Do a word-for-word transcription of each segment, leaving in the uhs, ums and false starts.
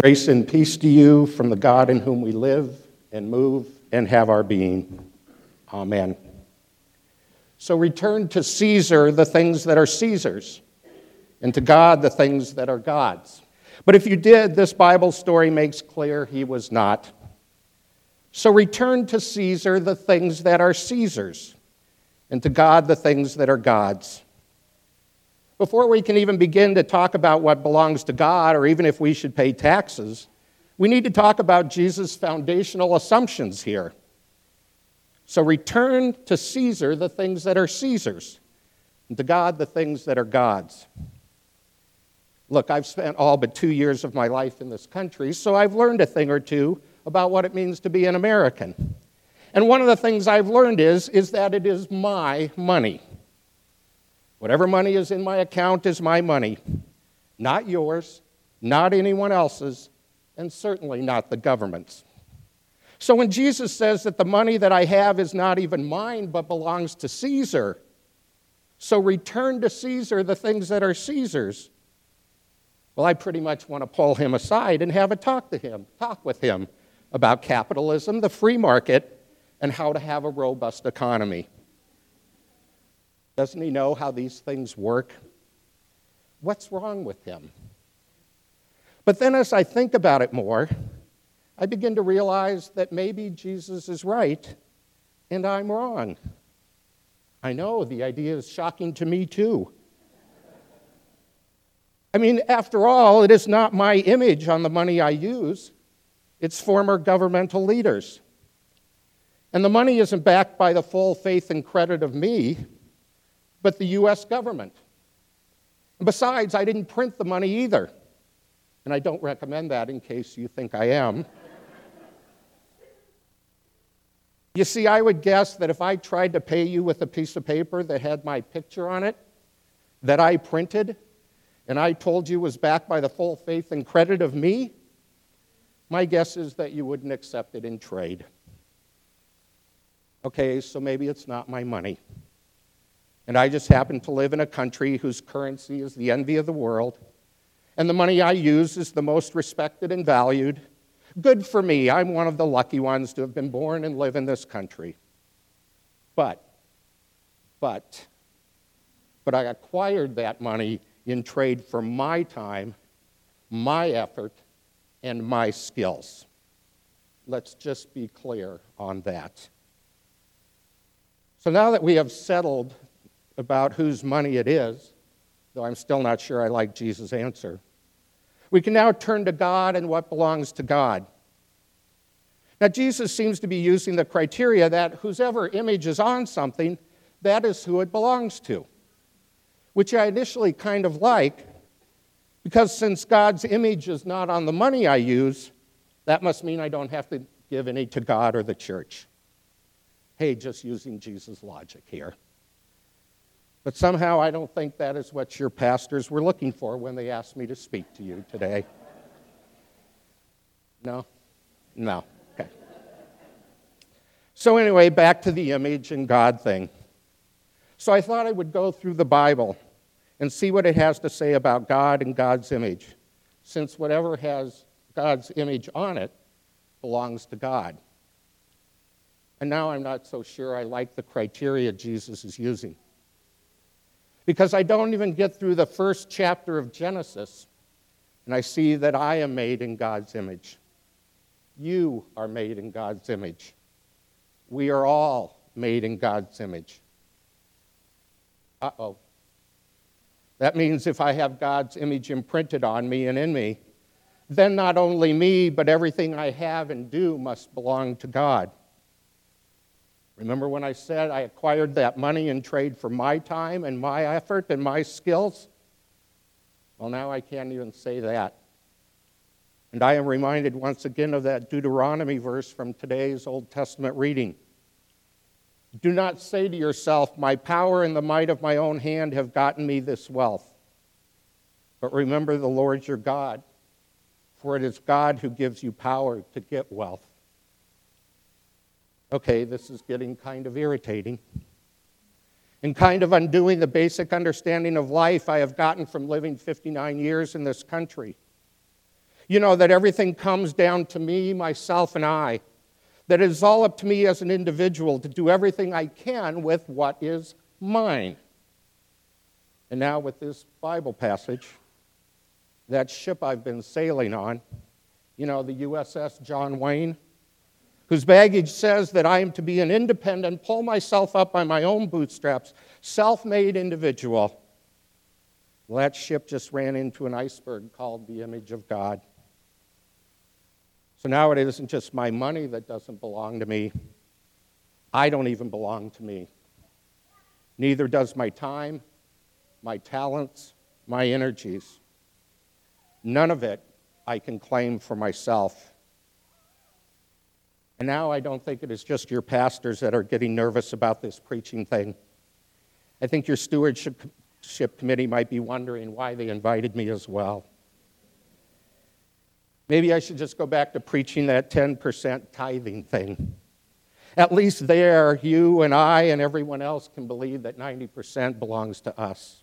Grace and peace to you from the God in whom we live and move and have our being. Amen. So return to Caesar the things that are Caesar's, and to God the things that are God's. But if you did, this Bible story makes clear he was not. So return to Caesar the things that are Caesar's, and to God the things that are God's. Before we can even begin to talk about what belongs to God, or even if we should pay taxes, we need to talk about Jesus' foundational assumptions here. So return to Caesar the things that are Caesar's, and to God the things that are God's. Look, I've spent all but two years of my life in this country, so I've learned a thing or two about what it means to be an American. And one of the things I've learned is, is that it is my money. Whatever money is in my account is my money, not yours, not anyone else's, and certainly not the government's. So when Jesus says that the money that I have is not even mine but belongs to Caesar, so return to Caesar the things that are Caesar's, well, I pretty much want to pull him aside and have a talk to him, talk with him about capitalism, the free market, and how to have a robust economy. Doesn't he know how these things work? What's wrong with him? But then as I think about it more, I begin to realize that maybe Jesus is right and I'm wrong. I know, the idea is shocking to me too. I mean, after all, it is not my image on the money I use. It's former governmental leaders. And the money isn't backed by the full faith and credit of me, but the U S government. And besides, I didn't print the money either. And I don't recommend that in case you think I am. You see, I would guess that if I tried to pay you with a piece of paper that had my picture on it, that I printed, and I told you was backed by the full faith and credit of me, my guess is that you wouldn't accept it in trade. Okay, so maybe it's not my money. And I just happen to live in a country whose currency is the envy of the world, and the money I use is the most respected and valued. Good for me. I'm one of the lucky ones to have been born and live in this country. But, but, but I acquired that money in trade for my time, my effort, and my skills. Let's just be clear on that. So now that we have settled about whose money it is, though I'm still not sure I like Jesus' answer, we can now turn to God and what belongs to God. Now, Jesus seems to be using the criteria that whosever image is on something, that is who it belongs to, which I initially kind of like, because since God's image is not on the money I use, that must mean I don't have to give any to God or the church. Hey, just using Jesus' logic here. But somehow I don't think that is what your pastors were looking for when they asked me to speak to you today. No? No. Okay. So anyway, back to the image and God thing. So I thought I would go through the Bible and see what it has to say about God and God's image, since whatever has God's image on it belongs to God. And now I'm not so sure I like the criteria Jesus is using, because I don't even get through the first chapter of Genesis, and I see that I am made in God's image. You are made in God's image. We are all made in God's image. Uh-oh. That means if I have God's image imprinted on me and in me, then not only me, but everything I have and do must belong to God. Remember when I said I acquired that money in trade for my time and my effort and my skills? Well, now I can't even say that. And I am reminded once again of that Deuteronomy verse from today's Old Testament reading. Do not say to yourself, my power and the might of my own hand have gotten me this wealth. But remember the Lord your God, for it is God who gives you power to get wealth. Okay, this is getting kind of irritating. And kind of undoing the basic understanding of life I have gotten from living fifty-nine years in this country. You know, that everything comes down to me, myself, and I. That it is all up to me as an individual to do everything I can with what is mine. And now with this Bible passage, that ship I've been sailing on, you know, the U S S John Wayne, whose baggage says that I am to be an independent, pull myself up by my own bootstraps, self-made individual. Well, that ship just ran into an iceberg called the image of God. So now it isn't just my money that doesn't belong to me. I don't even belong to me. Neither does my time, my talents, my energies. None of it I can claim for myself. And now I don't think it is just your pastors that are getting nervous about this preaching thing. I think your stewardship committee might be wondering why they invited me as well. Maybe I should just go back to preaching that ten percent tithing thing. At least there, you and I and everyone else can believe that ninety percent belongs to us.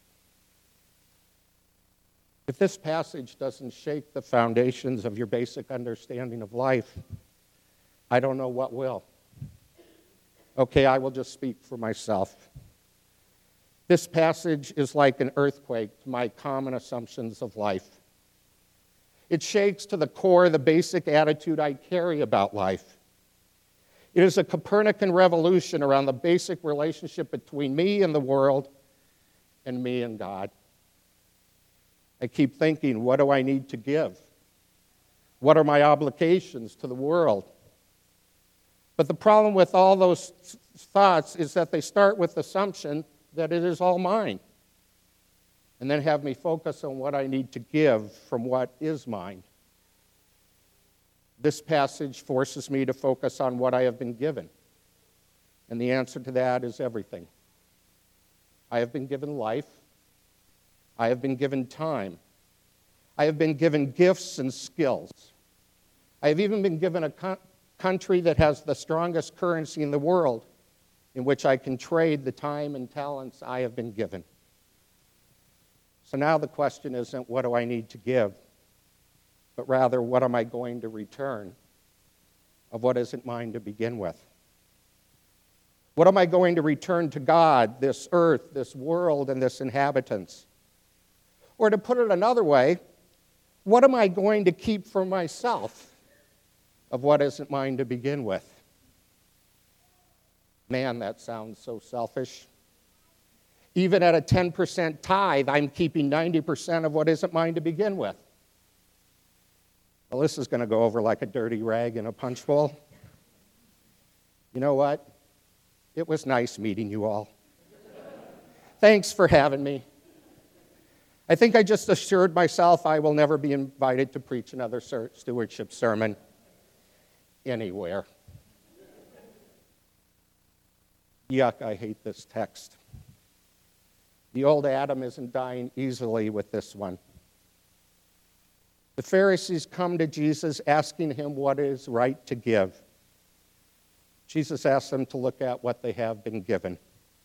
If this passage doesn't shake the foundations of your basic understanding of life, I don't know what will. Okay, I will just speak for myself. This passage is like an earthquake to my common assumptions of life. It shakes to the core the basic attitude I carry about life. It is a Copernican revolution around the basic relationship between me and the world and me and God. I keep thinking, what do I need to give? What are my obligations to the world? But the problem with all those thoughts is that they start with the assumption that it is all mine, and then have me focus on what I need to give from what is mine. This passage forces me to focus on what I have been given, and the answer to that is everything. I have been given life. I have been given time. I have been given gifts and skills. I have even been given a co- country that has the strongest currency in the world, in which I can trade the time and talents I have been given. So now the question isn't, what do I need to give? But rather, what am I going to return of what isn't mine to begin with? What am I going to return to God, this earth, this world, and this inhabitants? Or to put it another way, what am I going to keep for myself of what isn't mine to begin with? Man, that sounds so selfish. Even at a ten percent tithe, I'm keeping ninety percent of what isn't mine to begin with. Well, this is going to go over like a dirty rag in a punch bowl. You know what? It was nice meeting you all. Thanks for having me. I think I just assured myself I will never be invited to preach another stewardship sermon anywhere. Yuck, I hate this text. The old Adam isn't dying easily with this one. The Pharisees come to Jesus asking him what is right to give. Jesus asks them to look at what they have been given.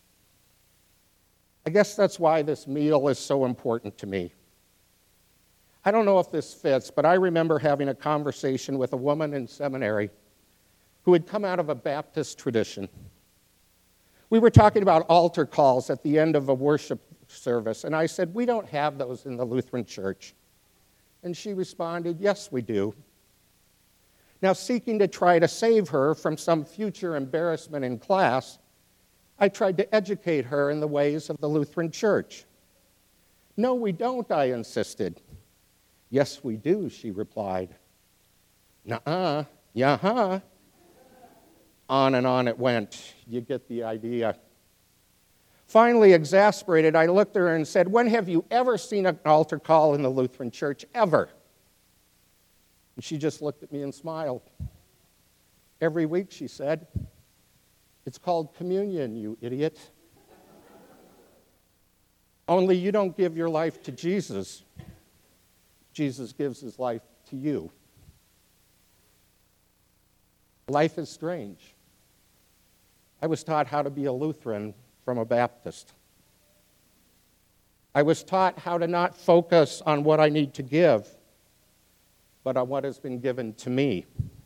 I guess that's why this meal is so important to me. I don't know if this fits, but I remember having a conversation with a woman in seminary who had come out of a Baptist tradition. We were talking about altar calls at the end of a worship service, and I said, we don't have those in the Lutheran Church. And she responded, yes, we do. Now, seeking to try to save her from some future embarrassment in class, I tried to educate her in the ways of the Lutheran Church. No, we don't, I insisted. Yes, we do, she replied. Nuh-uh, yeah-huh. On and on it went. You get the idea. Finally, exasperated, I looked at her and said, when have you ever seen an altar call in the Lutheran Church, ever? And she just looked at me and smiled. Every week, she said. It's called communion, you idiot. Only you don't give your life to Jesus. Jesus gives his life to you. Life is strange. I was taught how to be a Lutheran from a Baptist. I was taught how to not focus on what I need to give, but on what has been given to me.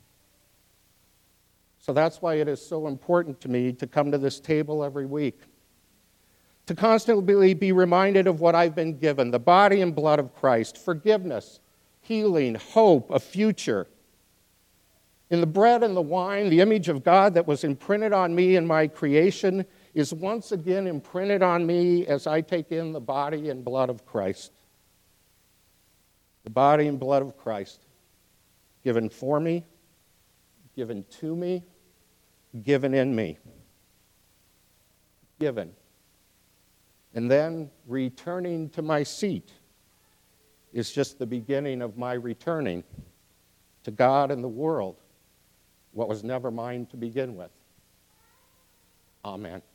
So that's why it is so important to me to come to this table every week, to constantly be reminded of what I've been given, the body and blood of Christ, forgiveness, healing, hope, a future. In the bread and the wine, the image of God that was imprinted on me in my creation is once again imprinted on me as I take in the body and blood of Christ. The body and blood of Christ, given for me, given to me, given in me. Given. And then returning to my seat is just the beginning of my returning to God and the world, what was never mine to begin with. Amen.